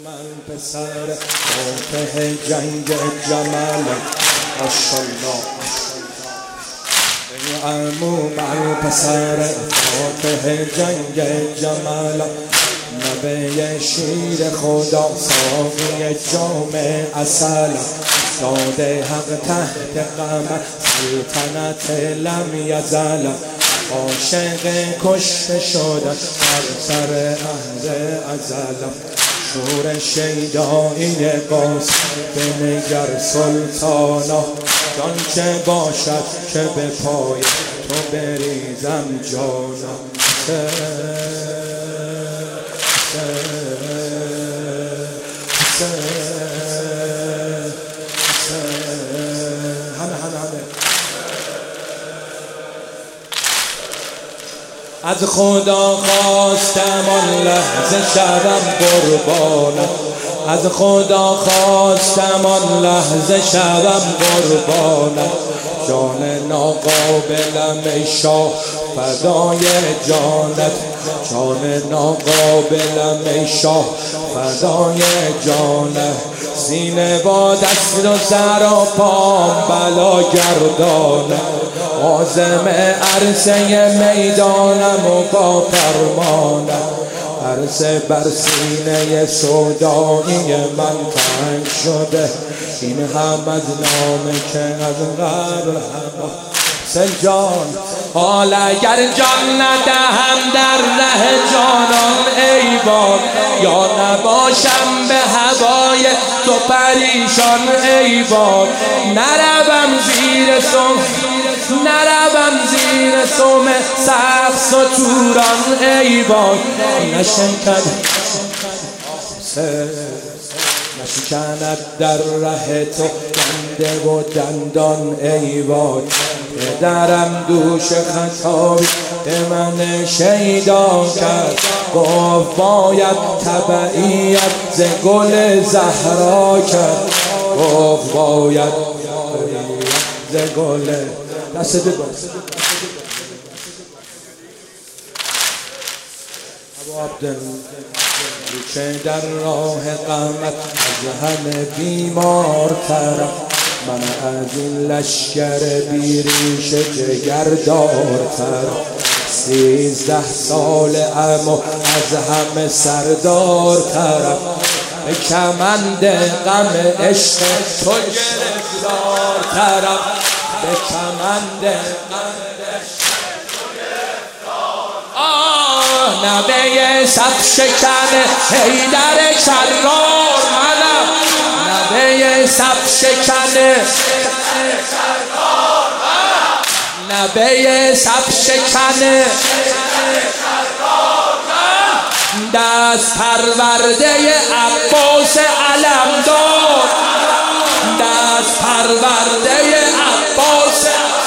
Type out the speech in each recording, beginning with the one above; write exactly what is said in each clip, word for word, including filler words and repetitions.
من پسر فاتح جنگ جمل ماشاءالله ای عمو من پسر فاتح جنگ جمل نبی شیر خدا ساقی جام عسل داده حق تحت قمر سلطنت لم یزل عاشق کشته شده بر سر اهل ازل شور شیدایی قاس بنگر سلطانا جان چه باشد که به پای تو بریزم جانا سه سه سه از خدا خواستم آن لحظه شبم قربانم از خدا خواستم آن لحظه شبم قربانم جان ناقابلم ای شاه فدای جانت جان ناقابلم ای شاه فدای جانت سینه با دست و سر و پام بلا گردانم عازم عرصه میدانم و با فرمانم عرصه بر سینه سودایی من تنگ شده این هم از نامه که از قبل هم سجان حال اگر جان ندهم در ره جانان ای باد یا نباشم به هوای تو پریشان ای باد نروم زیر سم نروم زیر سم سقف و توران ای باد نشکند نشکند در ره تو دنده و دندان ای باد پدرم دوش خطابی به من شیدا کرد گفت باید تبعیت ز گل زهرا کرد گفت باید ز گل دست بگو ابو عبدالله چه در راه قامت از همه بیمار طرف من از این لشکر بیریش جگردار طرف سیزده سال اما از همه سردار طرف به کمند غم عشق تو گرفتار طرف به کمند غم نبه صف شکن حیدر کرار منم نبه صف شکن نبه صف شکن دست پرورده عباس علمدار دست پرورده عباس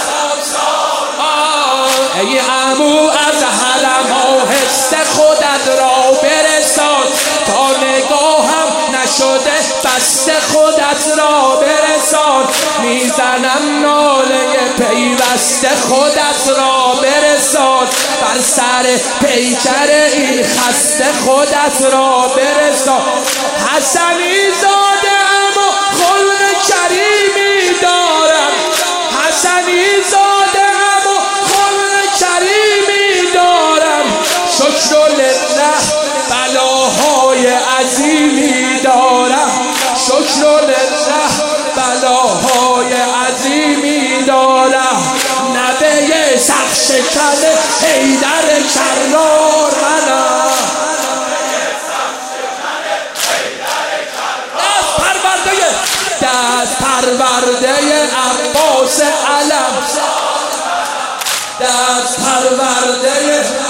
ای عمو از حرم آهسته خودت را برسان تا نگاهم نشده بسته خودت را برسان میزنم ناله پیوسته خودت را برسان بر سر پیکر این خسته خودت را برسان حسنی زاده اما خلق کریمی دارم حسنی زاده اما خلق کریمی دارم شکر لله بلاهای عظیمی دارم شکر لله بلاهای عظیمی دارم نبه صف شکن حیدر کرار منم دست پرورده دست پرورده عباس علم دست پرورده